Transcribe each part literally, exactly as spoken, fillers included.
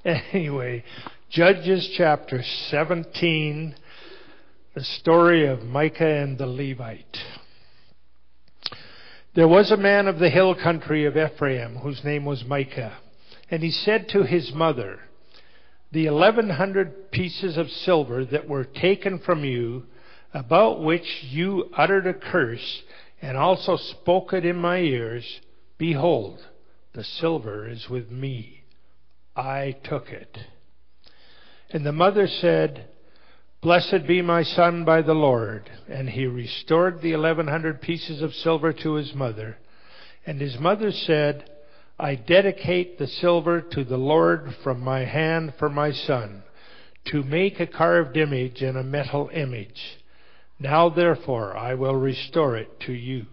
Anyway, Judges chapter seventeen, the story of Micah and the Levite. There was a man of the hill country of Ephraim whose name was Micah, and he said to his mother, "The eleven hundred pieces of silver that were taken from you, about which you uttered a curse, and also spoke it in my ears, behold, the silver is with me. I took it." And the mother said, "Blessed be my son by the Lord." And he restored the eleven hundred pieces of silver to his mother. And his mother said, "I dedicate the silver to the Lord from my hand for my son, to make a carved image and a metal image. Now therefore I will restore it to you."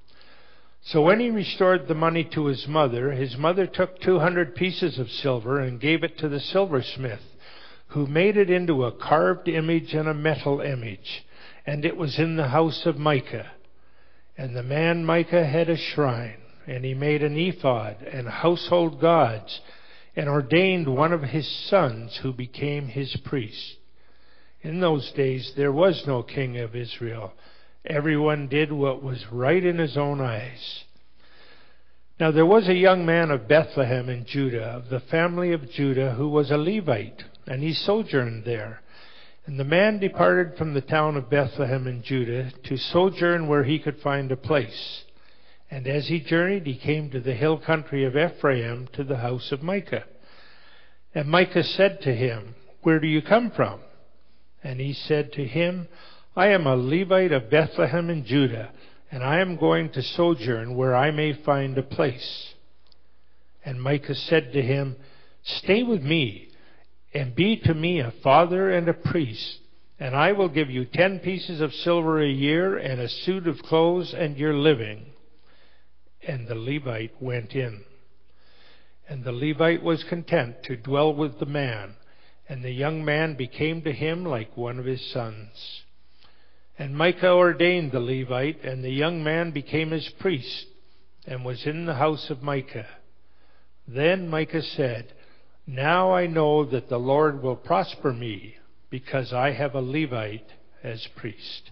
So when he restored the money to his mother, his mother took two hundred pieces of silver and gave it to the silversmith, who made it into a carved image and a metal image, and it was in the house of Micah. And the man Micah had a shrine, and he made an ephod and household gods, and ordained one of his sons who became his priest. In those days there was no king of Israel. Everyone did what was right in his own eyes. Now there was a young man of Bethlehem in Judah, of the family of Judah, who was a Levite, and he sojourned there. And the man departed from the town of Bethlehem in Judah to sojourn where he could find a place. And as he journeyed, he came to the hill country of Ephraim, to the house of Micah. And Micah said to him, "Where do you come from?" And he said to him, "I am a Levite of Bethlehem in Judah, and I am going to sojourn where I may find a place." And Micah said to him, "Stay with me, and be to me a father and a priest, and I will give you ten pieces of silver a year, and a suit of clothes, and your living." And the Levite went in. And the Levite was content to dwell with the man, and the young man became to him like one of his sons. And Micah ordained the Levite, and the young man became his priest, and was in the house of Micah. Then Micah said, "Now I know that the Lord will prosper me, because I have a Levite as priest."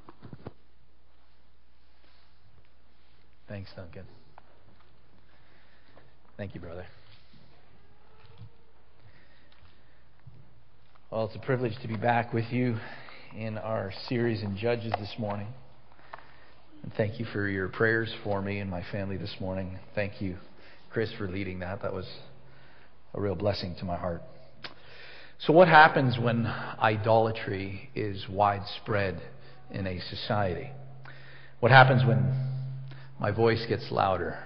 Thanks, Duncan. Thank you, brother. Well, it's a privilege to be back with you in our series in Judges this morning. And thank you for your prayers for me and my family this morning. Thank you, Chris, for leading that. That was a real blessing to my heart. So what happens when idolatry is widespread in a society? What happens when my voice gets louder?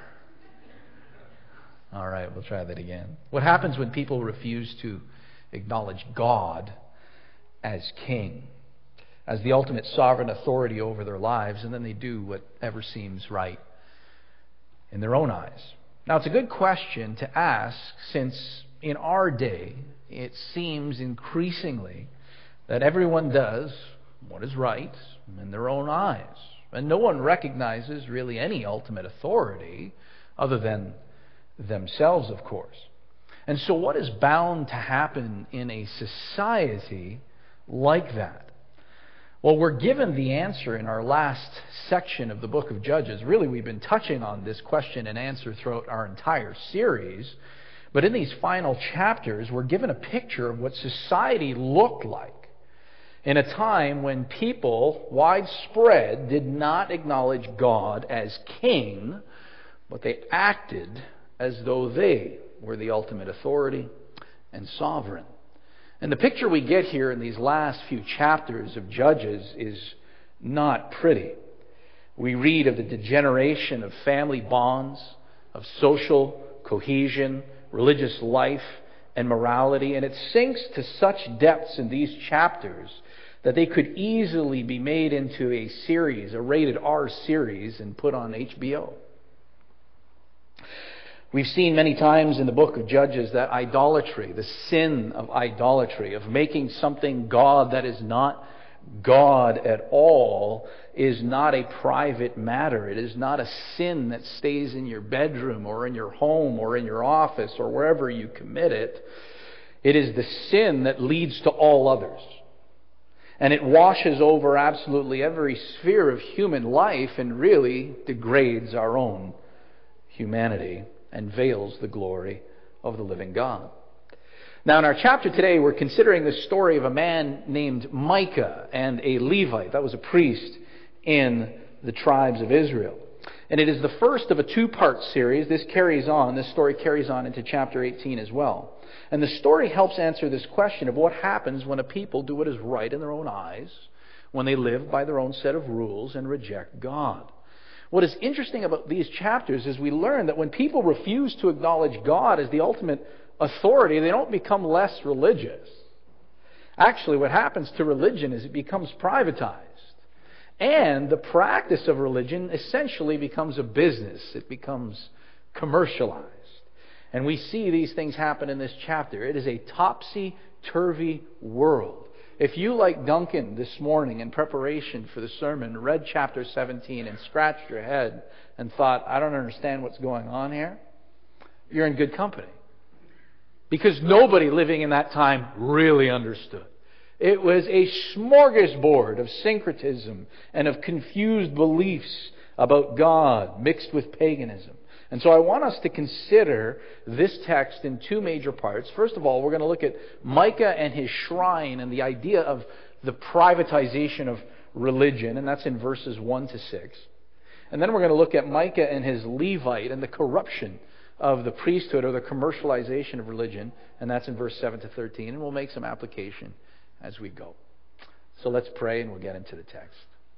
All right, we'll try that again. What happens when people refuse to acknowledge God as king, as the ultimate sovereign authority over their lives, and then they do whatever seems right in their own eyes? Now, it's a good question to ask, since in our day it seems increasingly that everyone does what is right in their own eyes, and no one recognizes really any ultimate authority other than themselves, of course. And so what is bound to happen in a society like that? Well, we're given the answer in our last section of the book of Judges. Really, we've been touching on this question and answer throughout our entire series. But in these final chapters, we're given a picture of what society looked like in a time when people, widespread, did not acknowledge God as king, but they acted as though they were the ultimate authority and sovereign. And the picture we get here in these last few chapters of Judges is not pretty. We read of the degeneration of family bonds, of social cohesion, religious life, and morality, and it sinks to such depths in these chapters that they could easily be made into a series, a rated R series, and put on H B O. We've seen many times in the book of Judges that idolatry, the sin of idolatry, of making something God that is not God at all, is not a private matter. It is not a sin that stays in your bedroom or in your home or in your office or wherever you commit it. It is the sin that leads to all others. And it washes over absolutely every sphere of human life and really degrades our own humanity and veils the glory of the living God. Now in our chapter today, we're considering the story of a man named Micah and a Levite. That was a priest in the tribes of Israel. And it is the first of a two-part series. This carries on, this story carries on into chapter eighteen as well. And the story helps answer this question of what happens when a people do what is right in their own eyes, when they live by their own set of rules and reject God. What is interesting about these chapters is we learn that when people refuse to acknowledge God as the ultimate authority, they don't become less religious. Actually, what happens to religion is it becomes privatized. And the practice of religion essentially becomes a business. It becomes commercialized. And we see these things happen in this chapter. It is a topsy-turvy world. If you, like Duncan this morning in preparation for the sermon, read chapter seventeen and scratched your head and thought, I don't understand what's going on here, you're in good company. Because nobody living in that time really understood. It was a smorgasbord of syncretism and of confused beliefs about God mixed with paganism. And so I want us to consider this text in two major parts. First of all, we're going to look at Micah and his shrine and the idea of the privatization of religion, and that's in verses one to six. And then we're going to look at Micah and his Levite and the corruption of the priesthood or the commercialization of religion, and that's in verse seven to thirteen, and we'll make some application as we go. So let's pray and we'll get into the text.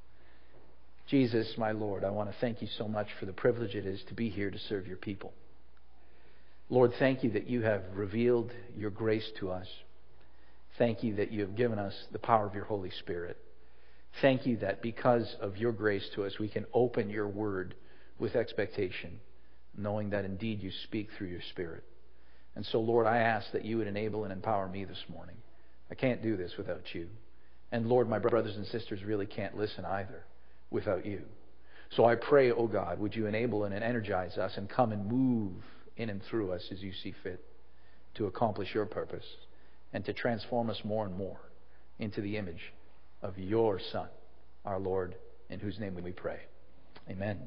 Jesus, my Lord, I want to thank you so much for the privilege it is to be here to serve your people. Lord, thank you that you have revealed your grace to us. Thank you that you have given us the power of your Holy Spirit. Thank you that because of your grace to us, we can open your word with expectation, knowing that indeed you speak through your Spirit. And so, Lord, I ask that you would enable and empower me this morning. I can't do this without you. And Lord, my brothers and sisters really can't listen either without you. So I pray, oh God, would you enable and energize us and come and move in and through us as you see fit to accomplish your purpose and to transform us more and more into the image of your Son, our Lord, in whose name we pray. Amen.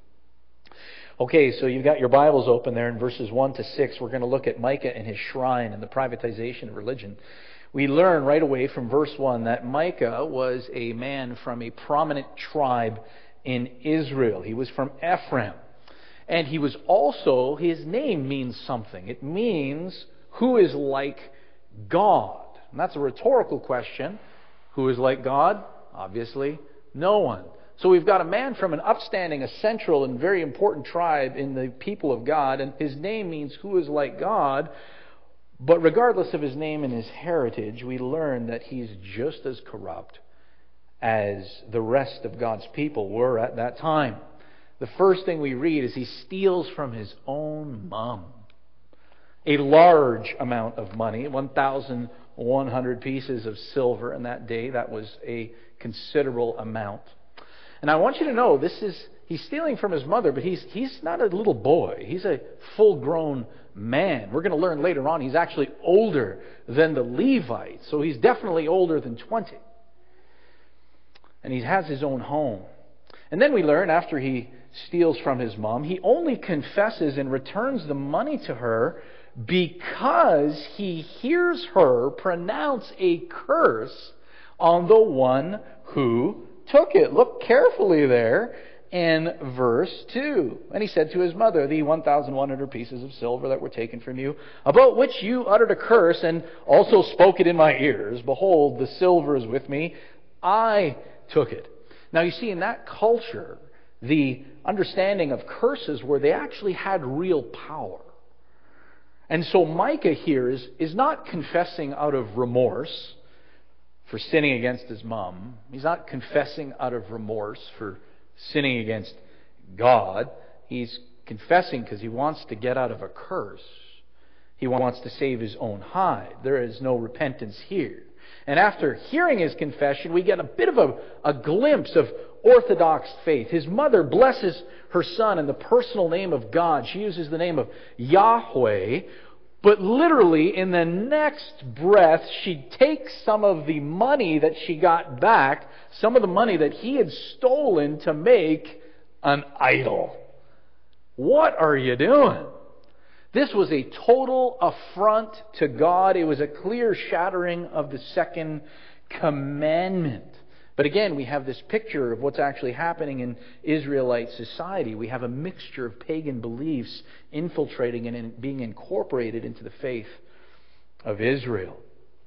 Okay, so you've got your Bibles open there in verses one to six. We're going to look at Micah and his shrine and the privatization of religion. We learn right away from verse one that Micah was a man from a prominent tribe in Israel. He was from Ephraim. And he was also, his name means something. It means, who is like God? And that's a rhetorical question. Who is like God? Obviously, no one. So we've got a man from an upstanding, a central and very important tribe in the people of God, and his name means who is like God. But regardless of his name and his heritage, we learn that he's just as corrupt as the rest of God's people were at that time. The first thing we read is he steals from his own mom a large amount of money, one thousand one hundred pieces of silver in that day. That was a considerable amount. And I want you to know, this is he's stealing from his mother, but he's he's not a little boy. He's a full-grown man. We're going to learn later on he's actually older than the Levite. So he's definitely older than twenty. And he has his own home. And then we learn after he steals from his mom, he only confesses and returns the money to her because he hears her pronounce a curse on the one who took it. Look carefully there in verse two. And he said to his mother, the one thousand one hundred pieces of silver that were taken from you, about which you uttered a curse and also spoke it in my ears. Behold, the silver is with me. I took it. Now you see, in that culture, the understanding of curses were they actually had real power. And so Micah here is, is not confessing out of remorse for sinning against his mom. He's not confessing out of remorse for sinning against God. He's confessing because he wants to get out of a curse. He wants to save his own hide. There is no repentance here. And after hearing his confession, we get a bit of a, a glimpse of Orthodox faith. His mother blesses her son in the personal name of God. She uses the name of Yahweh. But literally, in the next breath, she takes some of the money that she got back, some of the money that he had stolen, to make an idol. What are you doing? This was a total affront to God. It was a clear shattering of the second commandment. But again, we have this picture of what's actually happening in Israelite society. We have a mixture of pagan beliefs infiltrating and being incorporated into the faith of Israel.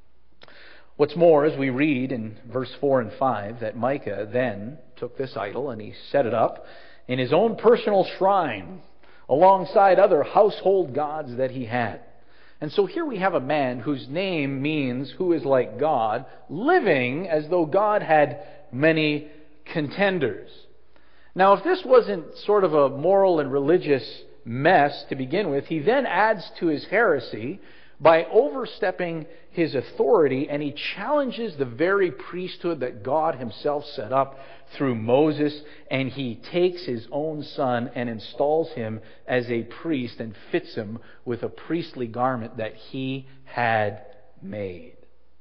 What's more, as we read in verse four and five, that Micah then took this idol and he set it up in his own personal shrine alongside other household gods that he had. And so here we have a man whose name means who is like God, living as though God had many contenders. Now, if this wasn't sort of a moral and religious mess to begin with, he then adds to his heresy by overstepping his authority, and he challenges the very priesthood that God himself set up through Moses, and he takes his own son and installs him as a priest and fits him with a priestly garment that he had made.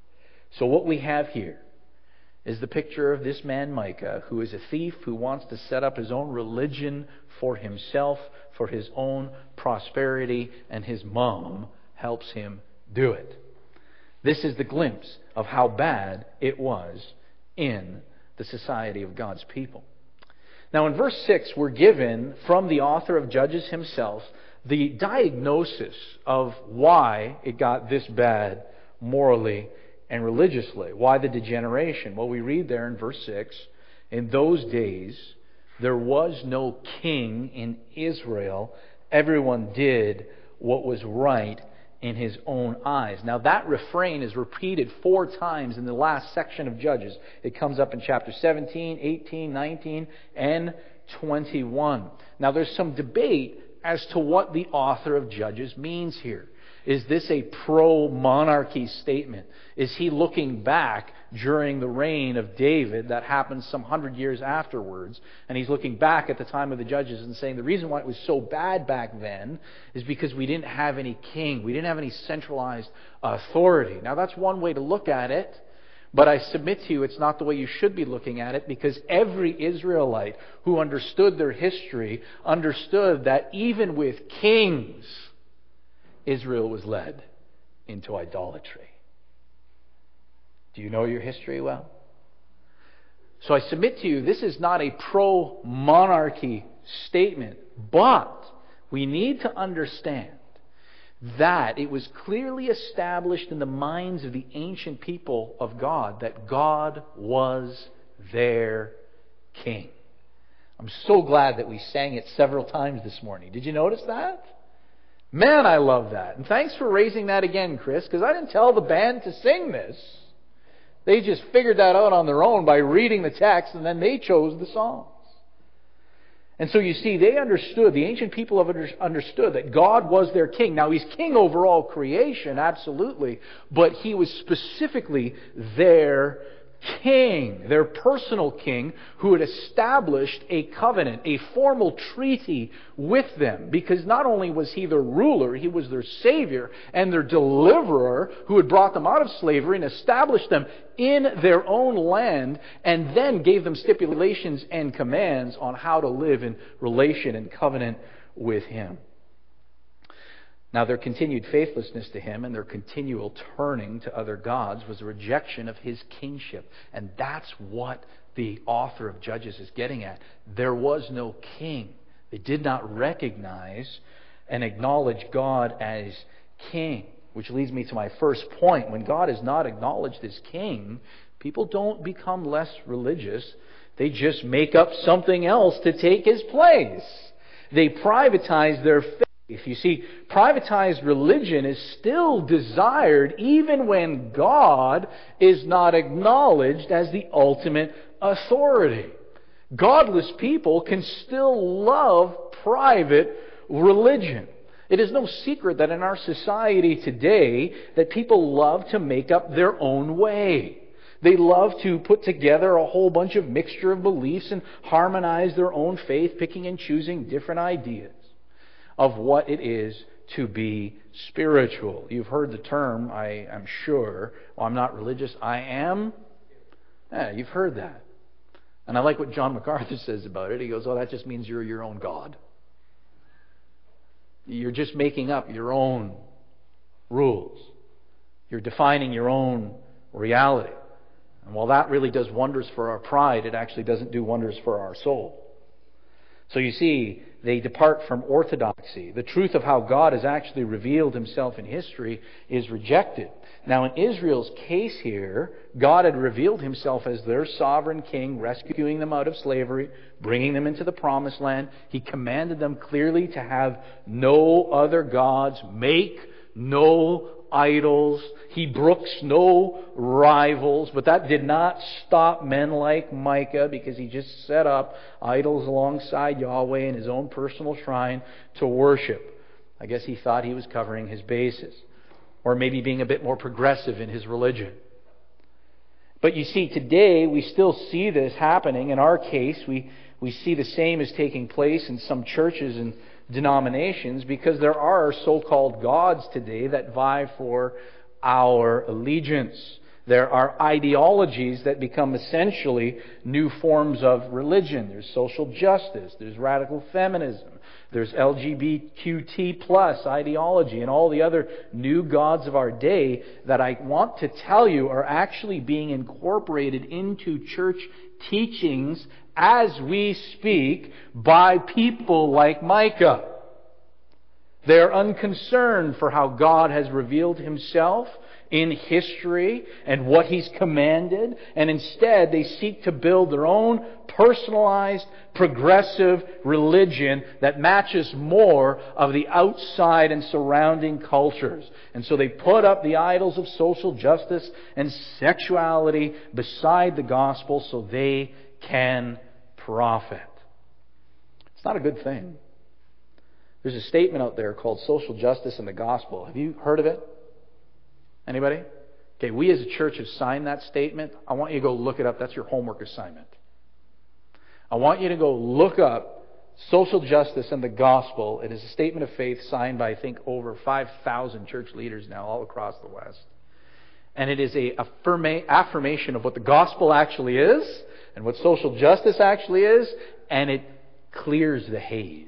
So what we have here is the picture of this man Micah, who is a thief who wants to set up his own religion for himself, for his own prosperity, and his mom helps him do it. This is the glimpse of how bad it was in the society of God's people. Now in verse six, we're given from the author of Judges himself the diagnosis of why it got this bad morally and religiously. Why the degeneration? Well, we read there in verse six, in those days there was no king in Israel. Everyone did what was right in his own eyes. Now that refrain is repeated four times in the last section of Judges. It comes up in chapter seventeen, eighteen, nineteen, and twenty-one. Now there's some debate as to what the author of Judges means here. Is this a pro-monarchy statement? Is he looking back during the reign of David that happened some hundred years afterwards, and he's looking back at the time of the Judges and saying the reason why it was so bad back then is because we didn't have any king, we didn't have any centralized authority. Now that's one way to look at it, but I submit to you it's not the way you should be looking at it, because every Israelite who understood their history understood that even with kings, Israel was led into idolatry. Do you know your history well? So I submit to you, this is not a pro-monarchy statement, but we need to understand that it was clearly established in the minds of the ancient people of God that God was their king. I'm so glad that we sang it several times this morning. Did you notice that? Man, I love that. And thanks for raising that again, Chris, because I didn't tell the band to sing this. They just figured that out on their own by reading the text, and then they chose the songs. And so you see, they understood, the ancient people have understood that God was their king. Now, He's king over all creation, absolutely, but He was specifically their king, their personal king, who had established a covenant, a formal treaty with them. Because not only was He their ruler, He was their Savior and their deliverer who had brought them out of slavery and established them in their own land, and then gave them stipulations and commands on how to live in relation and covenant with Him. Now, their continued faithlessness to Him and their continual turning to other gods was a rejection of His kingship. And that's what the author of Judges is getting at. There was no king. They did not recognize and acknowledge God as king. Which leads me to my first point. When God is not acknowledged as king, people don't become less religious. They just make up something else to take His place. They privatize their faith. If you see, privatized religion is still desired even when God is not acknowledged as the ultimate authority. Godless people can still love private religion. It is no secret that in our society today that people love to make up their own way. They love to put together a whole bunch of mixture of beliefs and harmonize their own faith, picking and choosing different ideas of what it is to be spiritual. You've heard the term, I am sure. Well, I'm not religious. I am? Yeah, you've heard that. And I like what John MacArthur says about it. He goes, oh, that just means you're your own God. You're just making up your own rules. You're defining your own reality. And while that really does wonders for our pride, it actually doesn't do wonders for our soul. So you see, they depart from orthodoxy. The truth of how God has actually revealed Himself in history is rejected. Now in Israel's case here, God had revealed Himself as their sovereign king, rescuing them out of slavery, bringing them into the promised land. He commanded them clearly to have no other gods, make no idols. He brooks no rivals. But that did not stop men like Micah, because he just set up idols alongside Yahweh in his own personal shrine to worship. I guess he thought he was covering his bases, or maybe being a bit more progressive in his religion. But you see, today we still see this happening. In our case, we, we see the same is taking place in some churches and denominations, because there are so-called gods today that vie for our allegiance. There are ideologies that become essentially new forms of religion. There's social justice, there's radical feminism, there's L G B T Q plus ideology, and all the other new gods of our day that I want to tell you are actually being incorporated into church teachings as we speak by people like Micah. They're unconcerned for how God has revealed Himself in history and what He's commanded, and instead they seek to build their own personalized, progressive religion that matches more of the outside and surrounding cultures. And so they put up the idols of social justice and sexuality beside the gospel so they can profit. It's not a good thing. There's a statement out there called Social Justice and the Gospel. Have you heard of it? Anybody? Okay, we as a church have signed that statement. I want you to go look it up. That's your homework assignment. I want you to go look up Social Justice and the Gospel. It is a statement of faith signed by, I think, over five thousand church leaders now all across the West. And it is a affirma- affirmation of what the gospel actually is and what social justice actually is, and it clears the haze.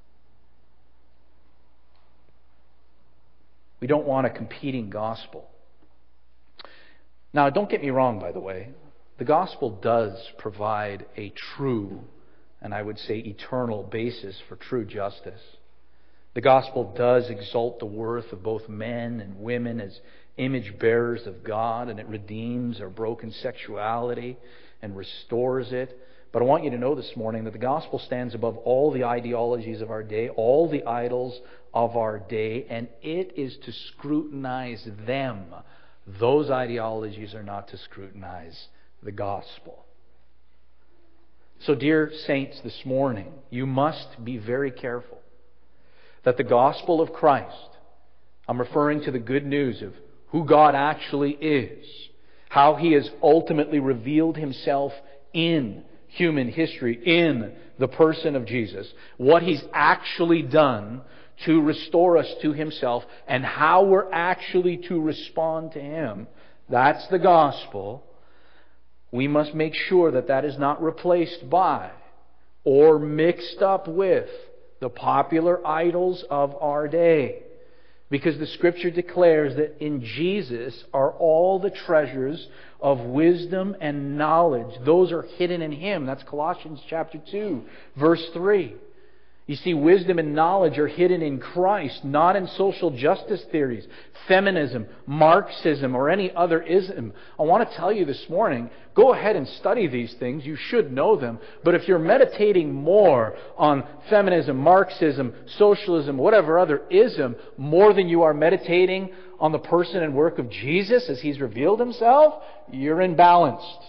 We don't want a competing gospel. Now, don't get me wrong, by the way. The gospel does provide a true, and I would say eternal, basis for true justice. The gospel does exalt the worth of both men and women as image bearers of God, and it redeems our broken sexuality and restores it. But I want you to know this morning that the gospel stands above all the ideologies of our day, all the idols of our day, and it is to scrutinize them. Those ideologies are not to scrutinize the gospel. So, dear saints, this morning, you must be very careful that the gospel of Christ, I'm referring to the good news of who God actually is, how He has ultimately revealed Himself in human history, in the person of Jesus, what He's actually done to restore us to Himself, and how we're actually to respond to Him. That's the gospel. We must make sure that that is not replaced by or mixed up with the popular idols of our day. Because the Scripture declares that in Jesus are all the treasures of wisdom and knowledge. Those are hidden in Him. That's Colossians chapter two, verse three. You see, wisdom and knowledge are hidden in Christ, not in social justice theories, feminism, Marxism, or any other ism. I want to tell you this morning, go ahead and study these things. You should know them. But if you're meditating more on feminism, Marxism, socialism, whatever other ism, more than you are meditating on the person and work of Jesus as He's revealed Himself, you're imbalanced.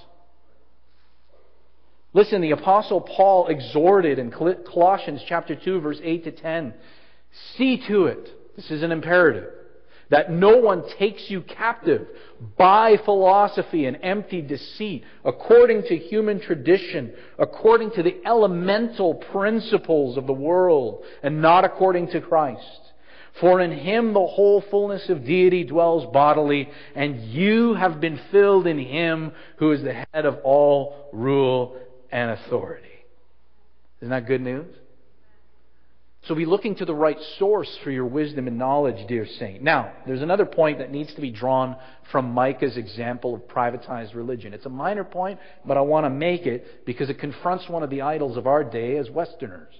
Listen, the Apostle Paul exhorted in Colossians chapter two, verse eight to ten, see to it, this is an imperative, that no one takes you captive by philosophy and empty deceit, according to human tradition, according to the elemental principles of the world, and not according to Christ. For in Him the whole fullness of deity dwells bodily, and you have been filled in Him who is the head of all rule and authority. Isn't that good news? So be looking to the right source for your wisdom and knowledge, dear saint. Now, there's another point that needs to be drawn from Micah's example of privatized religion. It's a minor point, but I want to make it because it confronts one of the idols of our day as Westerners.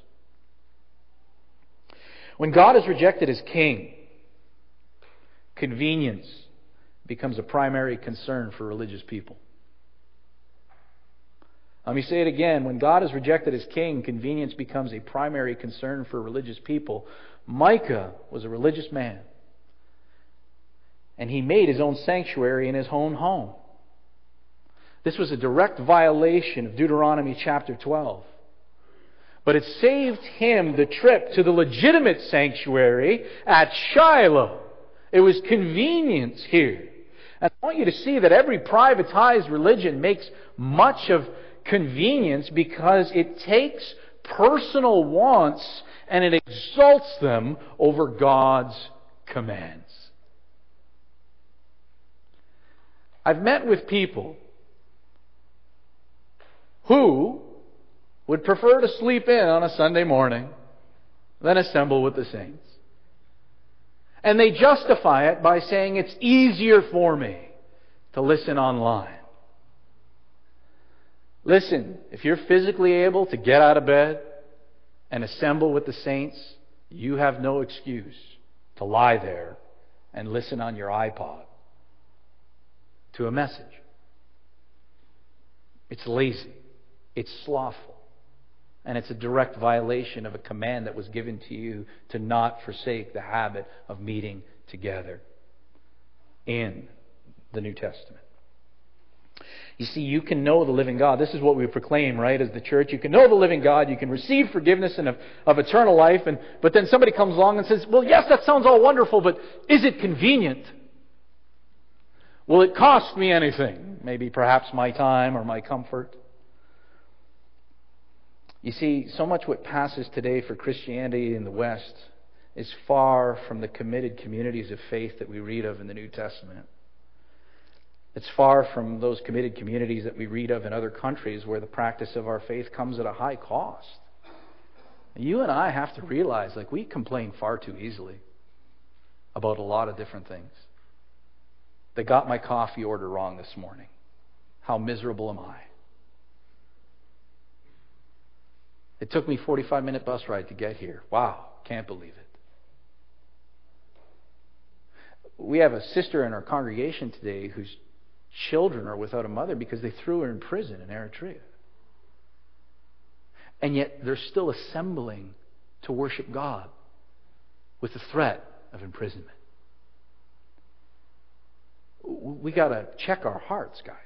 When God is rejected as king, convenience becomes a primary concern for religious people. Let me say it again. When God is rejected as king, convenience becomes a primary concern for religious people. Micah was a religious man. And he made his own sanctuary in his own home. This was a direct violation of Deuteronomy chapter twelve. But it saved him the trip to the legitimate sanctuary at Shiloh. It was convenience here. And I want you to see that every privatized religion makes much of convenience because it takes personal wants and it exalts them over God's commands. I've met with people who would prefer to sleep in on a Sunday morning than assemble with the saints. And they justify it by saying it's easier for me to listen online. Listen, if you're physically able to get out of bed and assemble with the saints, you have no excuse to lie there and listen on your iPod to a message. It's lazy. It's slothful. And it's a direct violation of a command that was given to you to not forsake the habit of meeting together in the New Testament. You see, you can know the living God. This is what we proclaim, right, as the church. You can know the living God. You can receive forgiveness and of, of eternal life. And but then somebody comes along and says, well, yes, that sounds all wonderful, but is it convenient? Will it cost me anything? Maybe perhaps my time or my comfort. You see, so much what passes today for Christianity in the West is far from the committed communities of faith that we read of in the New Testament. It's far from those committed communities that we read of in other countries where the practice of our faith comes at a high cost. You and I have to realize, like, we complain far too easily about a lot of different things. They got my coffee order wrong this morning. How miserable am I? It took me a forty-five minute bus ride to get here. Wow, can't believe it. We have a sister in our congregation today whose children are without a mother because they threw her in prison in Eritrea. And yet they're still assembling to worship God with the threat of imprisonment. We got to check our hearts, guys.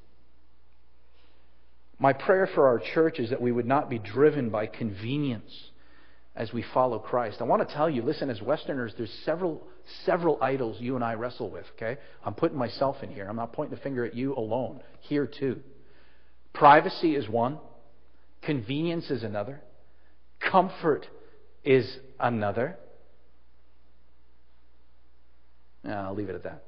My prayer for our church is that we would not be driven by convenience as we follow Christ. I want to tell you, listen, as Westerners, there's several several idols you and I wrestle with, okay? I'm putting myself in here. I'm not pointing the finger at you alone. Here too. Privacy is one. Convenience is another. Comfort is another. Yeah, I'll leave it at that.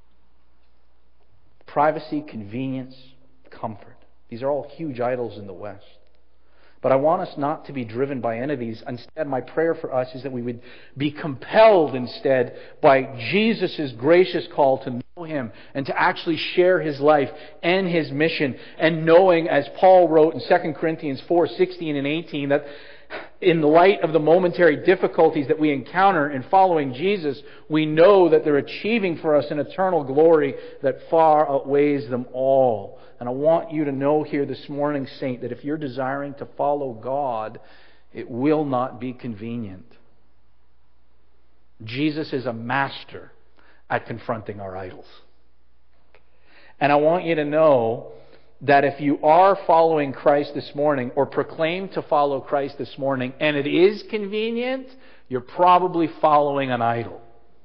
Privacy, convenience, comfort. These are all huge idols in the West. But I want us not to be driven by any of these. Instead, my prayer for us is that we would be compelled instead by Jesus' gracious call to know Him and to actually share His life and His mission. And knowing, as Paul wrote in Second Corinthians four, sixteen and eighteen, that in the light of the momentary difficulties that we encounter in following Jesus, we know that they're achieving for us an eternal glory that far outweighs them all. And I want you to know here this morning, saint, that if you're desiring to follow God, it will not be convenient. Jesus is a master at confronting our idols. And I want you to know that if you are following Christ this morning, or proclaim to follow Christ this morning, and it is convenient, you're probably following an idol.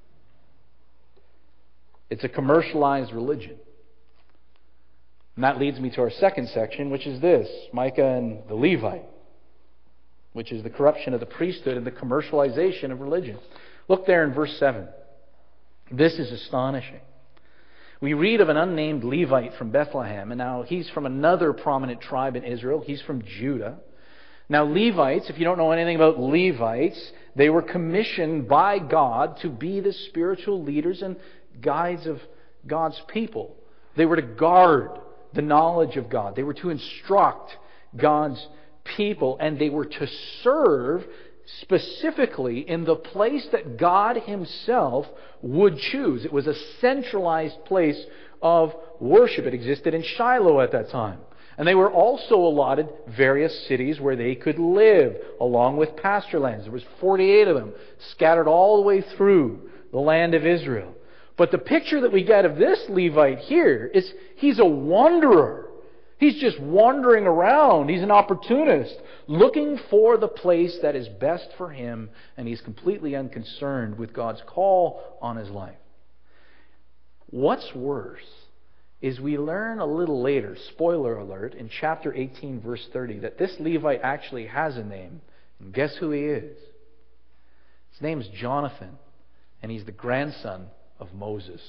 It's a commercialized religion. And that leads me to our second section, which is this, Micah and the Levite, which is the corruption of the priesthood and the commercialization of religion. Look there in verse seven. This is astonishing. We read of an unnamed Levite from Bethlehem, and now he's from another prominent tribe in Israel. He's from Judah. Now Levites, if you don't know anything about Levites, they were commissioned by God to be the spiritual leaders and guides of God's people. They were to guard the knowledge of God. They were to instruct God's people, and they were to serve specifically in the place that God Himself would choose. It was a centralized place of worship. It existed in Shiloh at that time. And they were also allotted various cities where they could live, along with pasture lands. There was forty-eight of them, scattered all the way through the land of Israel. But the picture that we get of this Levite here is he's a wanderer. He's just wandering around. He's an opportunist, looking for the place that is best for him, and he's completely unconcerned with God's call on his life. What's worse is we learn a little later, spoiler alert, in chapter eighteen, verse thirty, that this Levite actually has a name. And guess who he is? His name is Jonathan, and he's the grandson of Moses.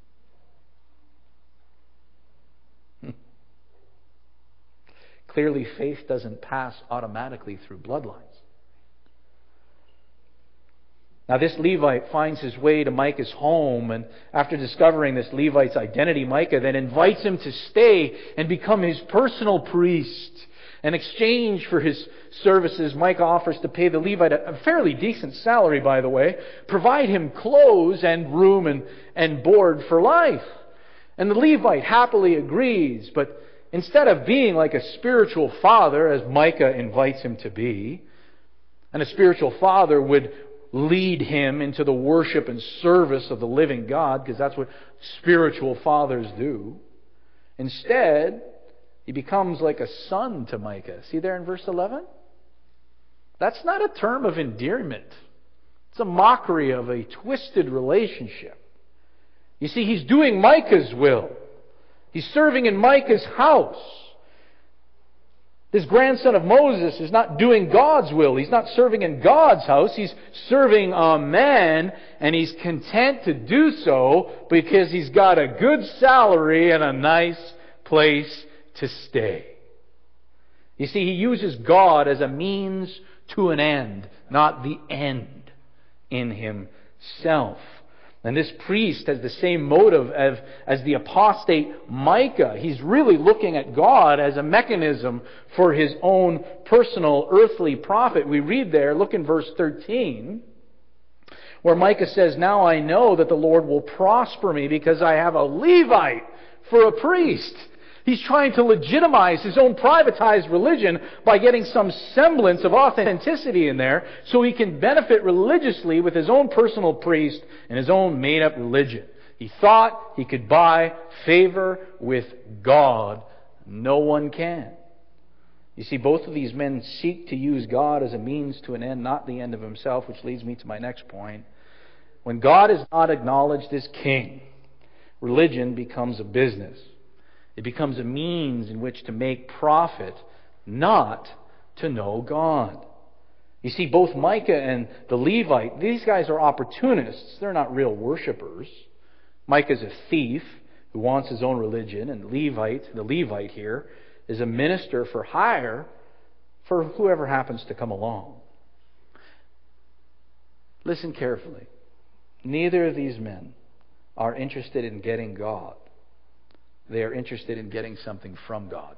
Clearly, faith doesn't pass automatically through bloodlines. Now, this Levite finds his way to Micah's home, and after discovering this Levite's identity, Micah then invites him to stay and become his personal priest. In exchange for his services, Micah offers to pay the Levite a fairly decent salary, by the way, provide him clothes and room and, and board for life. And the Levite happily agrees, but instead of being like a spiritual father, as Micah invites him to be, and a spiritual father would lead him into the worship and service of the living God, because that's what spiritual fathers do. Instead, he becomes like a son to Micah. See there in verse eleven? That's not a term of endearment. It's a mockery of a twisted relationship. You see, he's doing Micah's will. He's serving in Micah's house. This grandson of Moses is not doing God's will. He's not serving in God's house. He's serving a man, and he's content to do so because he's got a good salary and a nice place to stay. You see, he uses God as a means to an end, not the end in himself. And this priest has the same motive as, as the apostate Micah. He's really looking at God as a mechanism for his own personal earthly profit. We read there, look in verse thirteen, where Micah says, "Now I know that the Lord will prosper me because I have a Levite for a priest." He's trying to legitimize his own privatized religion by getting some semblance of authenticity in there so he can benefit religiously with his own personal priest and his own made-up religion. He thought he could buy favor with God. No one can. You see, both of these men seek to use God as a means to an end, not the end of himself, which leads me to my next point. When God is not acknowledged as king, religion becomes a business. It becomes a means in which to make profit, not to know God. You see, both Micah and the Levite, these guys are opportunists. They're not real worshipers. Micah's a thief who wants his own religion, and Levite, the Levite here, is a minister for hire for whoever happens to come along. Listen carefully. Neither of these men are interested in getting God. They are interested in getting something from God.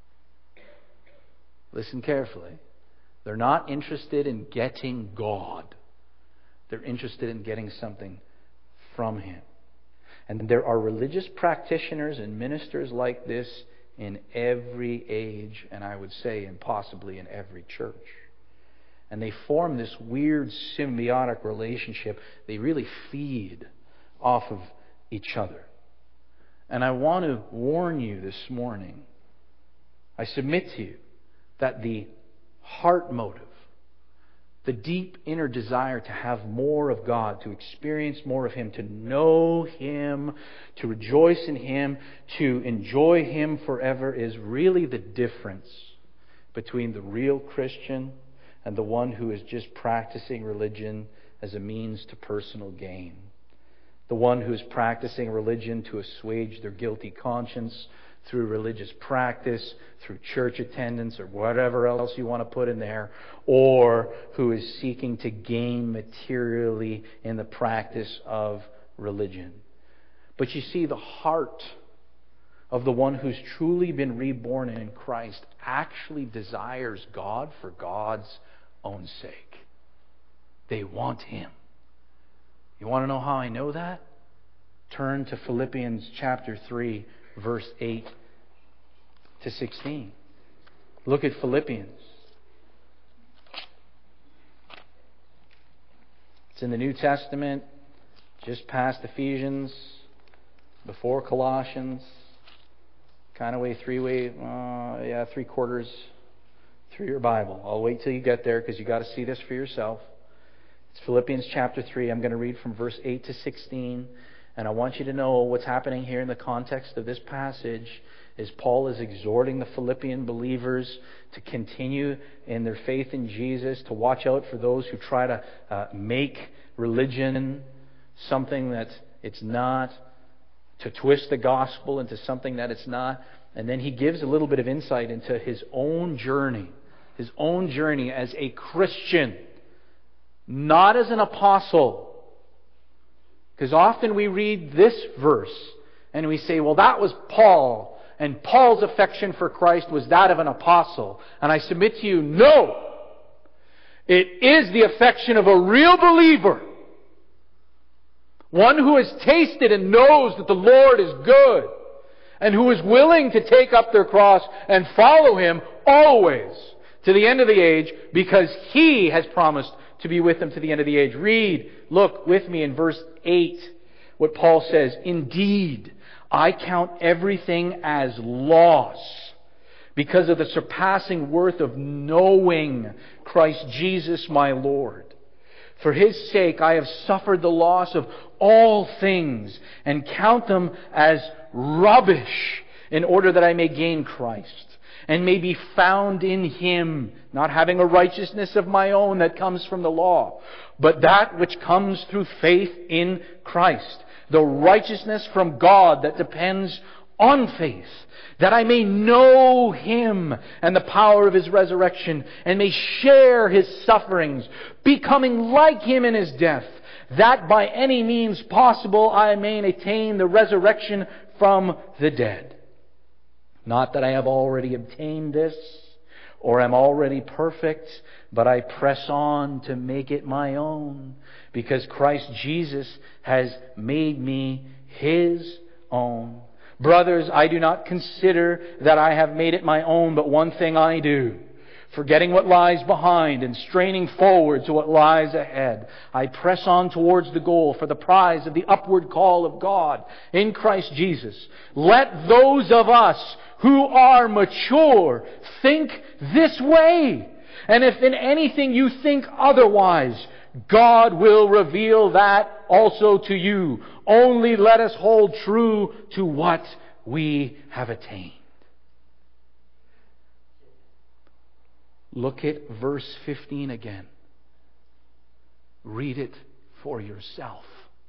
Listen carefully. They're not interested in getting God. They're interested in getting something from Him. And there are religious practitioners and ministers like this in every age, and I would say, and possibly in every church. And they form this weird symbiotic relationship. They really feed off of each other. And I want to warn you this morning, I submit to you, that the heart motive, the deep inner desire to have more of God, to experience more of Him, to know Him, to rejoice in Him, to enjoy Him forever, is really the difference between the real Christian and the one who is just practicing religion as a means to personal gain. The one who is practicing religion to assuage their guilty conscience through religious practice, through church attendance, or whatever else you want to put in there, or who is seeking to gain materially in the practice of religion. But you see, the heart of the one who's truly been reborn in Christ actually desires God for God's own sake. They want Him. You want to know how I know that? Turn to Philippians chapter three, verse eight to sixteen. Look at Philippians. It's in the New Testament, just past Ephesians, before Colossians, kind of way three way, uh, yeah, three quarters through your Bible. I'll wait till you get there because you got to see this for yourself. It's Philippians chapter three. I'm going to read from verse eight to sixteen. And I want you to know what's happening here in the context of this passage is Paul is exhorting the Philippian believers to continue in their faith in Jesus, to watch out for those who try to uh, make religion something that it's not, to twist the gospel into something that it's not. And then he gives a little bit of insight into his own journey, his own journey as a Christian, not as an apostle. Because often we read this verse and we say, well, that was Paul, and Paul's affection for Christ was that of an apostle. And I submit to you, no! It is the affection of a real believer. One who has tasted and knows that the Lord is good, and who is willing to take up their cross and follow Him always to the end of the age, because He has promised to be with them to the end of the age. Read, look with me in verse eight, what Paul says. Indeed, I count everything as loss because of the surpassing worth of knowing Christ Jesus my Lord. For His sake I have suffered the loss of all things and count them as rubbish in order that I may gain Christ and may be found in Him, not having a righteousness of my own that comes from the law, but that which comes through faith in Christ, the righteousness from God that depends on faith, that I may know Him and the power of His resurrection, and may share His sufferings, becoming like Him in His death, that by any means possible I may attain the resurrection from the dead. Not that I have already obtained this, or am already perfect, but I press on to make it my own, because Christ Jesus has made me His own. Brothers, I do not consider that I have made it my own, but one thing I do, forgetting what lies behind and straining forward to what lies ahead, I press on towards the goal for the prize of the upward call of God in Christ Jesus. Let those of us who are mature think this way. And if in anything you think otherwise, God will reveal that also to you. Only let us hold true to what we have attained. Look at verse fifteen again. Read it for yourself.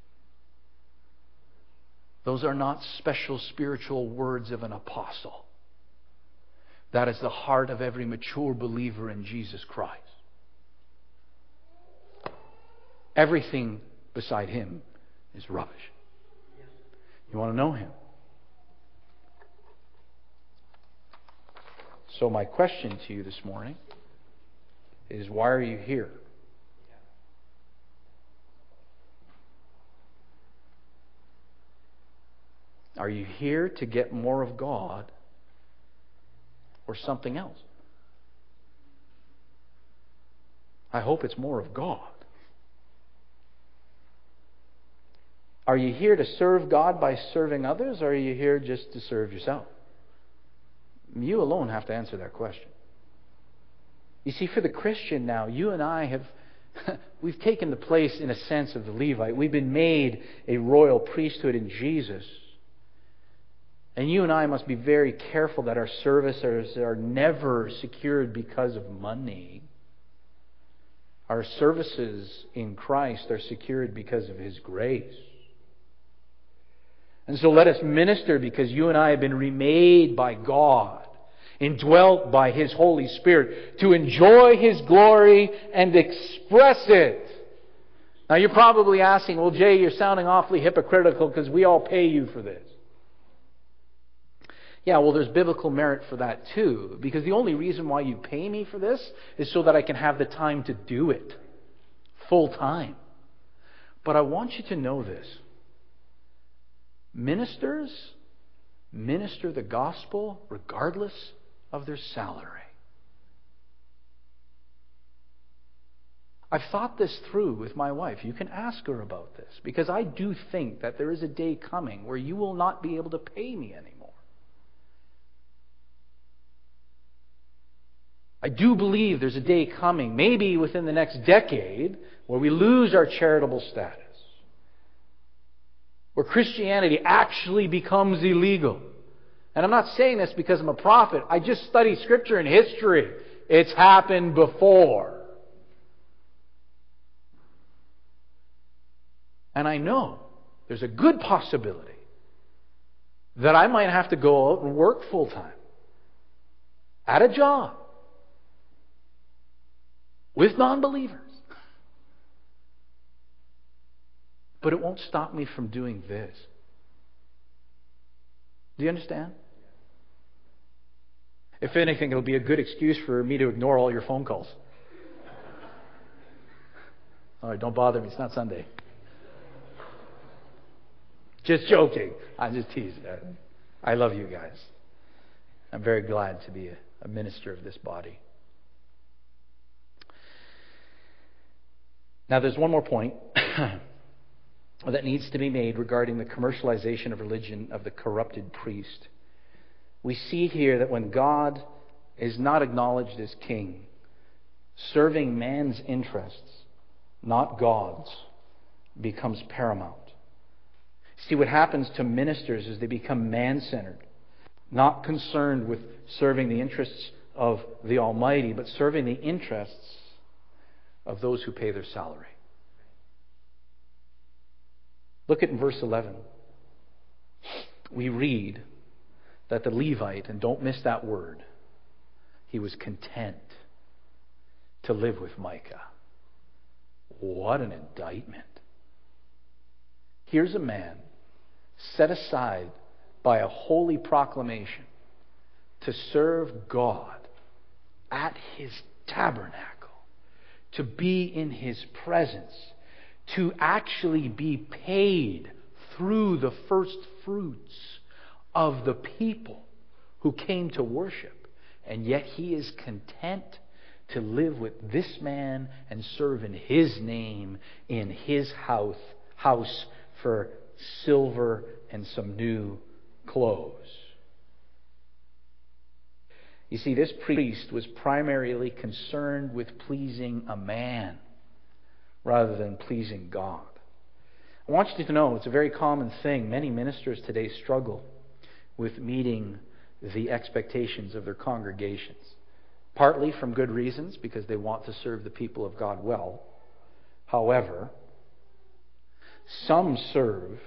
Those are not special spiritual words of an apostle. That is the heart of every mature believer in Jesus Christ. Everything beside Him is rubbish. You want to know Him? So my question to you this morning is, why are you here? Are you here to get more of God or something else? I hope it's more of God. Are you here to serve God by serving others, or are you here just to serve yourself? You alone have to answer that question. You see, for the Christian now, you and I have we've taken the place, in a sense, of the Levite. We've been made a royal priesthood in Jesus. And you and I must be very careful that our services are never secured because of money. Our services in Christ are secured because of His grace. And so let us minister because you and I have been remade by God, indwelt by His Holy Spirit, to enjoy His glory and express it. Now you're probably asking, well, Jay, you're sounding awfully hypocritical because we all pay you for this. Yeah, well, there's biblical merit for that too, because the only reason why you pay me for this is so that I can have the time to do it full time. But I want you to know this. Ministers minister the gospel regardless of their salary. I've thought this through with my wife. You can ask her about this, because I do think that there is a day coming where you will not be able to pay me anymore. I do believe there's a day coming, maybe within the next decade, where we lose our charitable status, where Christianity actually becomes illegal. And I'm not saying this because I'm a prophet. I just study Scripture and history. It's happened before. And I know there's a good possibility that I might have to go out and work full time at a job with non-believers. But it won't stop me from doing this. Do you understand? If anything, it'll be a good excuse for me to ignore all your phone calls. All right, don't bother me. It's not Sunday. Just joking. I'm just teasing. I love you guys. I'm very glad to be a, a minister of this body. Now, there's one more point that needs to be made regarding the commercialization of religion of the corrupted priest. We see here that when God is not acknowledged as king, serving man's interests, not God's, becomes paramount. See, what happens to ministers is they become man-centered, not concerned with serving the interests of the Almighty, but serving the interests of those who pay their salary. Look at in verse eleven. We read that the Levite, and don't miss that word, he was content to live with Micah. What an indictment. Here's a man set aside by a holy proclamation to serve God at His tabernacle, to be in His presence, to actually be paid through the first fruits of the people who came to worship. And yet he is content to live with this man and serve in his name in his house, house for silver and some new clothes. You see, this priest was primarily concerned with pleasing a man rather than pleasing God. I want you to know it's a very common thing. Many ministers today struggle with meeting the expectations of their congregations. Partly from good reasons, because they want to serve the people of God well. However, some serve,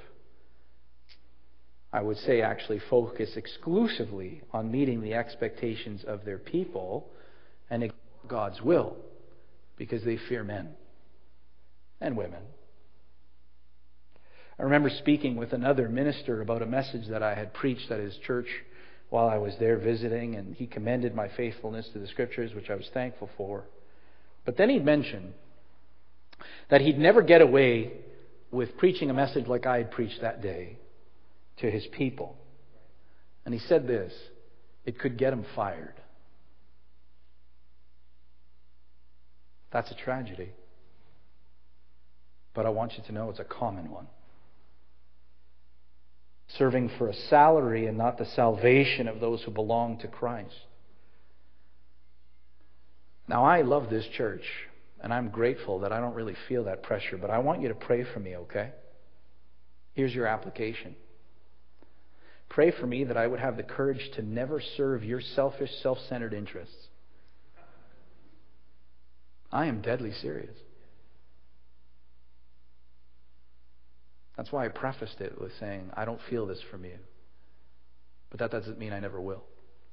I would say actually focus exclusively on meeting the expectations of their people and ignore God's will because they fear men and women. I remember speaking with another minister about a message that I had preached at his church while I was there visiting, and he commended my faithfulness to the Scriptures, which I was thankful for. But then he mentioned that he'd never get away with preaching a message like I had preached that day to his people. And he said this, it could get him fired. That's a tragedy. But I want you to know it's a common one. Serving for a salary and not the salvation of those who belong to Christ. Now, I love this church, and I'm grateful that I don't really feel that pressure, but I want you to pray for me, okay? Here's your application. Pray for me that I would have the courage to never serve your selfish, self-centered interests. I am deadly serious. That's why I prefaced it with saying, I don't feel this from you. But that doesn't mean I never will.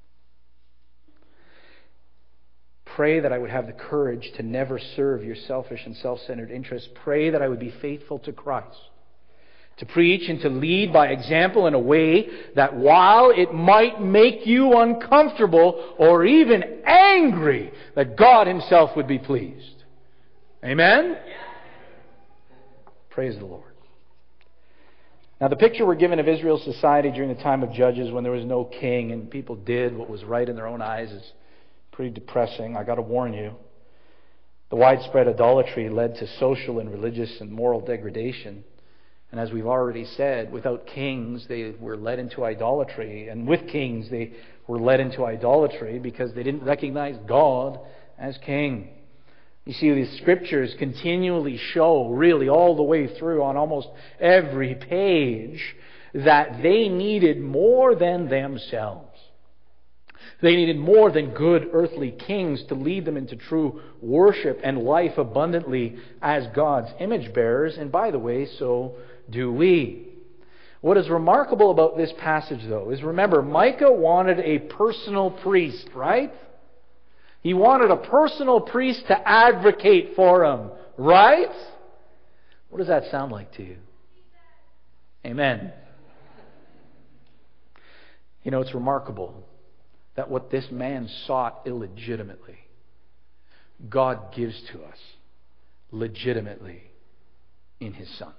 Pray that I would have the courage to never serve your selfish and self-centered interests. Pray that I would be faithful to Christ. To preach and to lead by example in a way that while it might make you uncomfortable or even angry, that God Himself would be pleased. Amen? Praise the Lord. Now, the picture we're given of Israel's society during the time of Judges, when there was no king and people did what was right in their own eyes, is pretty depressing. I got to warn you. The widespread idolatry led to social and religious and moral degradation. And as we've already said, without kings, they were led into idolatry. And with kings, they were led into idolatry because they didn't recognize God as king. You see, the Scriptures continually show, really all the way through on almost every page, that they needed more than themselves. They needed more than good earthly kings to lead them into true worship and life abundantly as God's image bearers. And by the way, so do we. What is remarkable about this passage, though, is remember, Micah wanted a personal priest, right? He wanted a personal priest to advocate for him, right? What does that sound like to you? Amen. You know, it's remarkable that what this man sought illegitimately, God gives to us legitimately in His Son.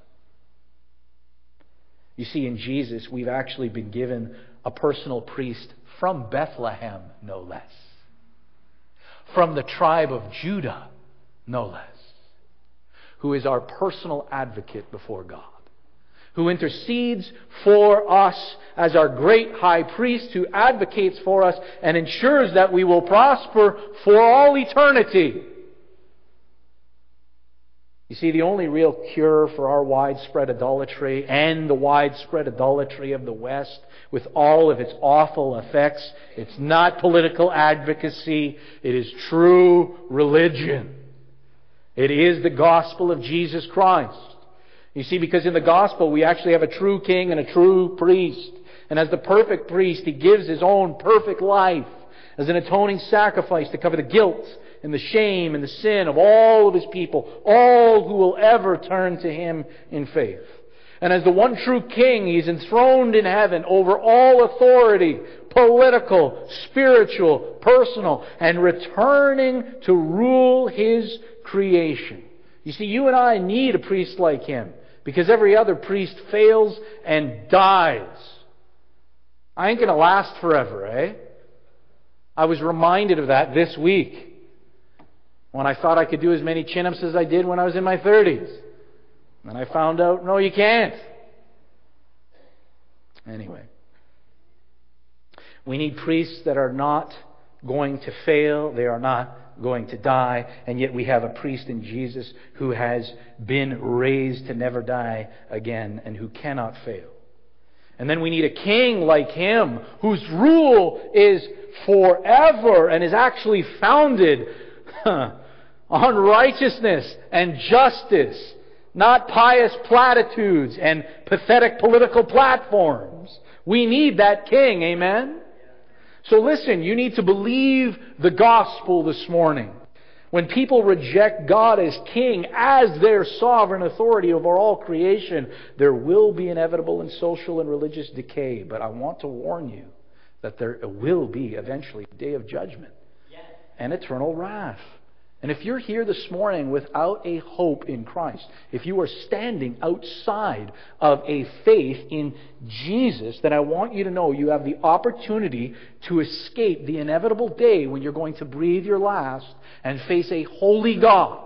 You see, in Jesus, we've actually been given a personal priest from Bethlehem, no less. From the tribe of Judah, no less. Who is our personal advocate before God. Who intercedes for us as our great high priest, who advocates for us and ensures that we will prosper for all eternity. You see, the only real cure for our widespread idolatry and the widespread idolatry of the West, with all of its awful effects, it's not political advocacy, it is true religion. It is the gospel of Jesus Christ. You see, because in the gospel we actually have a true king and a true priest. And as the perfect priest, He gives His own perfect life as an atoning sacrifice to cover the guilt and the shame and the sin of all of His people, all who will ever turn to Him in faith. And as the one true king, He's enthroned in heaven over all authority, political, spiritual, personal, and returning to rule His creation. You see, you and I need a priest like Him, because every other priest fails and dies. I ain't going to last forever, eh? I was reminded of that this week when I thought I could do as many chin-ups as I did when I was in my thirties. And I found out, no, you can't. Anyway. We need priests that are not going to fail. They are not going to die. And yet we have a priest in Jesus who has been raised to never die again and who cannot fail. And then we need a king like Him whose rule is forever and is actually founded on righteousness and justice, not pious platitudes and pathetic political platforms. We need that king, amen? So listen, you need to believe the gospel this morning. When people reject God as king, as their sovereign authority over all creation, there will be inevitable and social and religious decay. But I want to warn you that there will be eventually a day of judgment and eternal wrath. And if you're here this morning without a hope in Christ, if you are standing outside of a faith in Jesus, then I want you to know you have the opportunity to escape the inevitable day when you're going to breathe your last and face a holy God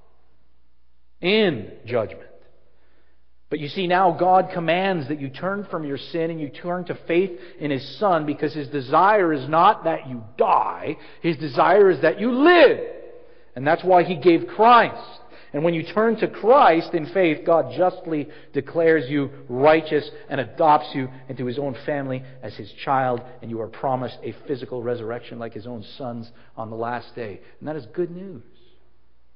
in judgment. But you see, now God commands that you turn from your sin and you turn to faith in His Son, because His desire is not that you die. His desire is that you live. And that's why He gave Christ. And when you turn to Christ in faith, God justly declares you righteous and adopts you into His own family as His child. And you are promised a physical resurrection like His own sons on the last day. And that is good news.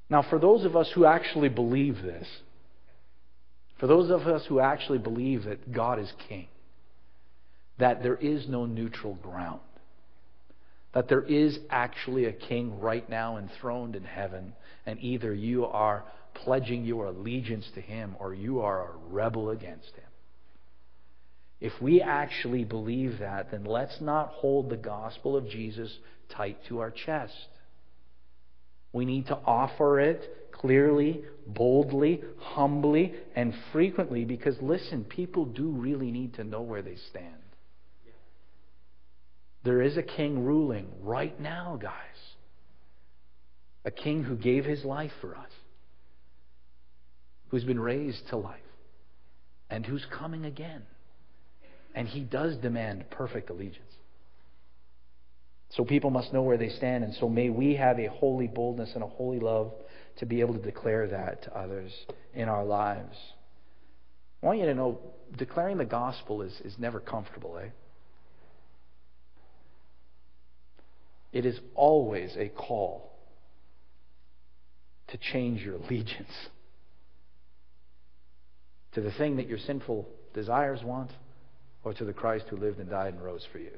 Now, for those of us who actually believe this, for those of us who actually believe that God is king, that there is no neutral ground, that there is actually a king right now enthroned in heaven, and either you are pledging your allegiance to him or you are a rebel against him. If we actually believe that, then let's not hold the gospel of Jesus tight to our chest. We need to offer it clearly, boldly, humbly, and frequently, because listen, people do really need to know where they stand. There is a king ruling right now, guys. A king who gave his life for us, who's been raised to life, and who's coming again. And he does demand perfect allegiance. So people must know where they stand, and so may we have a holy boldness and a holy love to be able to declare that to others in our lives. I want you to know, declaring the gospel is, is never comfortable, eh? It is always a call to change your allegiance to the thing that your sinful desires want, or to the Christ who lived and died and rose for you.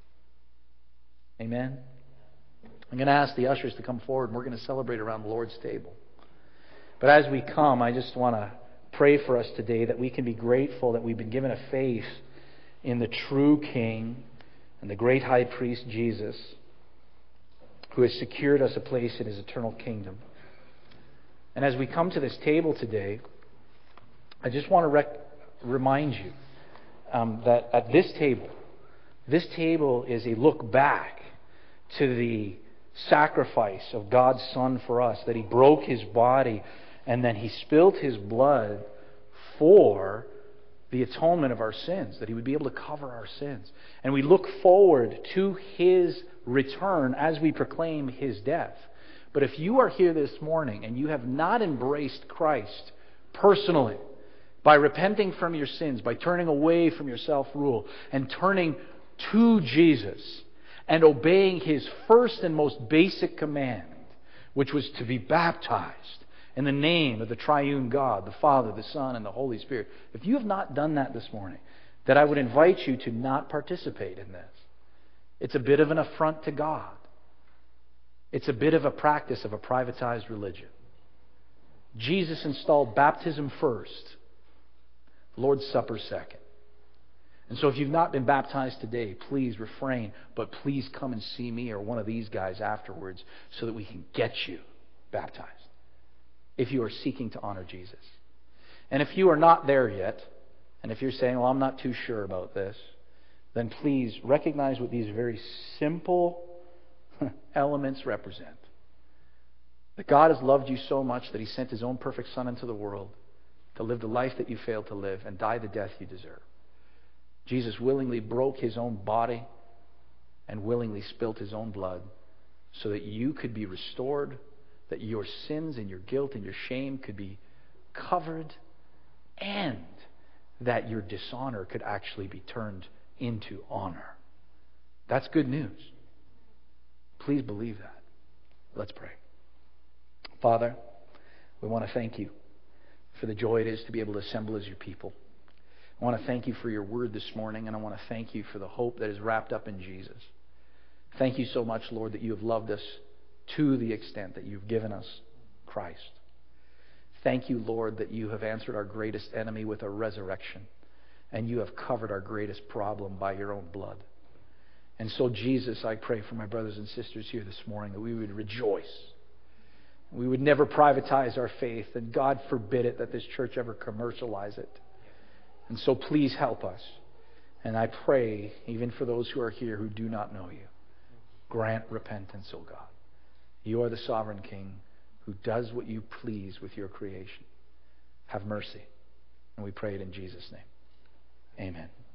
Amen? I'm going to ask the ushers to come forward, and we're going to celebrate around the Lord's table. But as we come, I just want to pray for us today that we can be grateful that we've been given a faith in the true King and the great High Priest Jesus, who has secured us a place in His eternal kingdom. And as we come to this table today, I just want to rec- remind you um, that at this table, this table is a look back to the sacrifice of God's Son for us, that He broke His body and then He spilled His blood for the atonement of our sins, that He would be able to cover our sins. And we look forward to His return as we proclaim His death. But if you are here this morning and you have not embraced Christ personally, by repenting from your sins, by turning away from your self-rule and turning to Jesus and obeying His first and most basic command, which was to be baptized in the name of the triune God, the Father, the Son, and the Holy Spirit. If you have not done that this morning, then I would invite you to not participate in this. It's a bit of an affront to God. It's a bit of a practice of a privatized religion. Jesus installed baptism first, Lord's Supper second. And so if you've not been baptized today, please refrain, but please come and see me or one of these guys afterwards so that we can get you baptized, if you are seeking to honor Jesus. And if you are not there yet, and if you're saying, well, I'm not too sure about this, then please recognize what these very simple elements represent. That God has loved you so much that He sent His own perfect Son into the world to live the life that you failed to live and die the death you deserve. Jesus willingly broke His own body and willingly spilt His own blood so that you could be restored, that your sins and your guilt and your shame could be covered, and that your dishonor could actually be turned into honor. That's good news. Please believe that. Let's pray. Father, we want to thank You for the joy it is to be able to assemble as Your people. I want to thank You for Your word this morning, and I want to thank You for the hope that is wrapped up in Jesus. Thank You so much, Lord, that You have loved us to the extent that You've given us Christ. Thank You, Lord, that You have answered our greatest enemy with a resurrection, and You have covered our greatest problem by Your own blood. And so, Jesus, I pray for my brothers and sisters here this morning that we would rejoice. We would never privatize our faith, and God forbid it that this church ever commercialize it. And so please help us. And I pray, even for those who are here who do not know You, grant repentance, O God. You are the sovereign King who does what You please with Your creation. Have mercy. And we pray it in Jesus' name. Amen.